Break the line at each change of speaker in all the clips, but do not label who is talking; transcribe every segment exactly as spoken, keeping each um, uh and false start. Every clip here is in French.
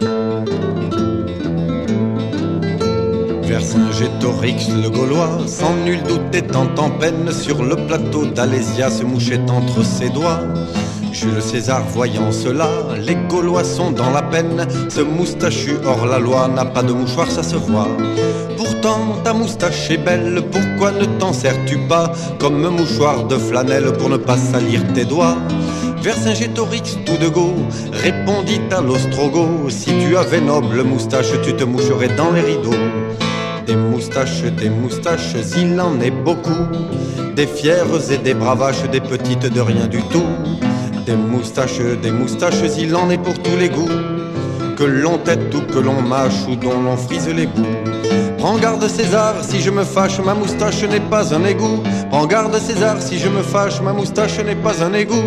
Vercingétorix le Gaulois, sans nul doute étant en peine, sur le plateau d'Alésia se mouchait entre ses doigts. Jules César voyant cela, les Gaulois sont dans la peine. Ce moustachu hors la loi n'a pas de mouchoir, ça se voit. Pourtant ta moustache est belle, pourquoi ne t'en sers-tu pas comme mouchoir de flanelle pour ne pas salir tes doigts? Vercingétorix tout de go répondit à l'ostrogo: si tu avais noble moustache, tu te moucherais dans les rideaux. Des moustaches, des moustaches, il en est beaucoup, des fières et des bravaches, des petites de rien du tout. Des moustaches, des moustaches, il en est pour tous les goûts, que l'on tête ou que l'on mâche ou dont l'on frise les bouts. Prends garde César, si je me fâche, ma moustache n'est pas un égout. Prends garde César, si je me fâche, ma moustache n'est pas un égout.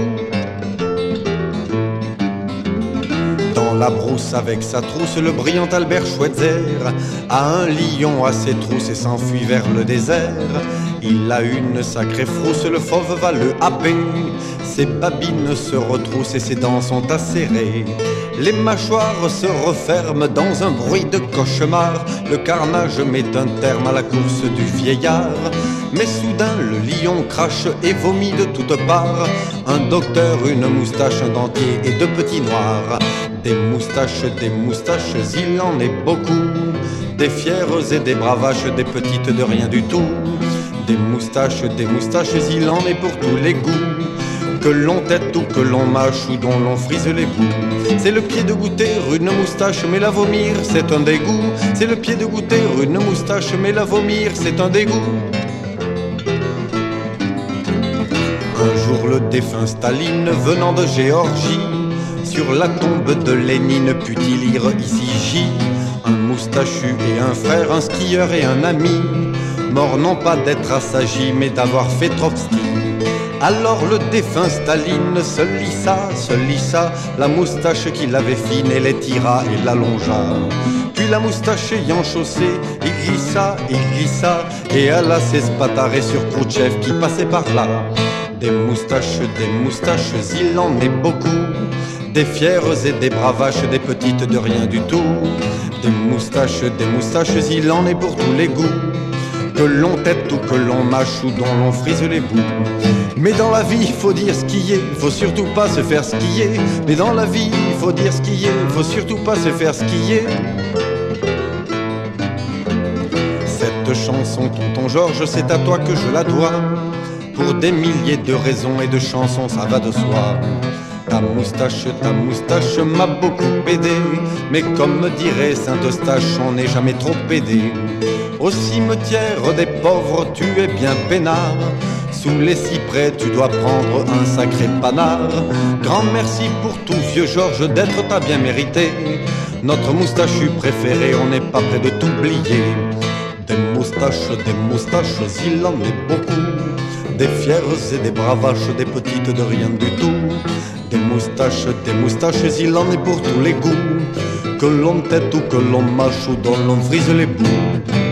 Dans la brousse avec sa trousse, le brillant Albert Schweitzer a un lion à ses trousses et s'enfuit vers le désert. Il a une sacrée frousse, le fauve va le happer. Ses babines se retroussent et ses dents sont acérées. Les mâchoires se referment dans un bruit de cauchemar. Le carnage met un terme à la course du vieillard. Mais soudain le lion crache et vomit de toutes parts. Un docteur, une moustache, un dentier et deux petits noirs. Des moustaches, des moustaches, il en est beaucoup, des fières et des bravaches, des petites de rien du tout. Des moustaches, des moustaches, il en est pour tous les goûts, que l'on tête ou que l'on mâche ou dont l'on frise les bouts. C'est le pied de goûter une moustache mais la vomir c'est un dégoût. C'est le pied de goûter une moustache mais la vomir c'est un dégoût. Un jour le défunt Staline venant de Géorgie, sur la tombe de Lénine put-il lire ici J. Un moustachu et un frère, un skieur et un ami, mort non pas d'être assagi mais d'avoir fait Trotsky. Alors le défunt Staline se lissa, se lissa la moustache qu'il avait fine et l'étira et l'allongea. Puis la moustache ayant chaussé, il glissa, il glissa et alla s'espatarer sur Khrouchtchev qui passait par là. Des moustaches, des moustaches, il en est beaucoup, des fières et des bravaches, des petites de rien du tout. Des moustaches, des moustaches, il en est pour tous les goûts, que l'on tête ou que l'on mâche ou dont l'on frise les bouts. Mais dans la vie, il faut dire ce qui est, faut surtout pas se faire skier. Mais dans la vie, il faut dire ce qui est, faut surtout pas se faire skier. Cette chanson, tonton Georges, c'est à toi que je la dois. Pour des milliers de raisons et de chansons, ça va de soi. Ta moustache, ta moustache m'a beaucoup aidé, mais comme me dirait Saint-Eustache, on n'est jamais trop aidé. Au cimetière des pauvres, tu es bien peinard. Sous les cyprès, tu dois prendre un sacré panard. Grand merci pour tout, vieux Georges, d'être t'as bien mérité. Notre moustachu préféré, on n'est pas près de t'oublier. Des moustaches, des moustaches, il en est beaucoup, des fières et des bravaches, des petites de rien du tout. Des moustaches, des moustaches, il en est pour tous les goûts, que l'on tête ou que l'on mâche ou dont l'on frise les bouts.